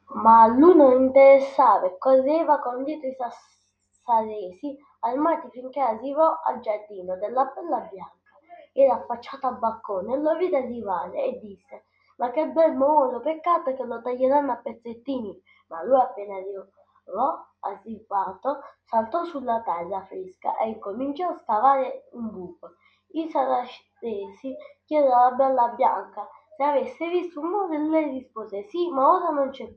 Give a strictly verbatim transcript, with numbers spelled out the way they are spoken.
Ma a lui non interessava e correva con dietro i sassaresi armati finché arrivò al giardino della Bella Bianca. Era affacciato al balcone e lo vide arrivare e disse: Ma che bel molo, peccato che lo taglieranno a pezzettini. Ma lui appena arrivò, arrivato, saltò sulla terra fresca e incominciò a scavare un buco. I saraceni chiesero alla Bella Bianca se avesse visto un molo e lei rispose: Sì, ma ora non c'è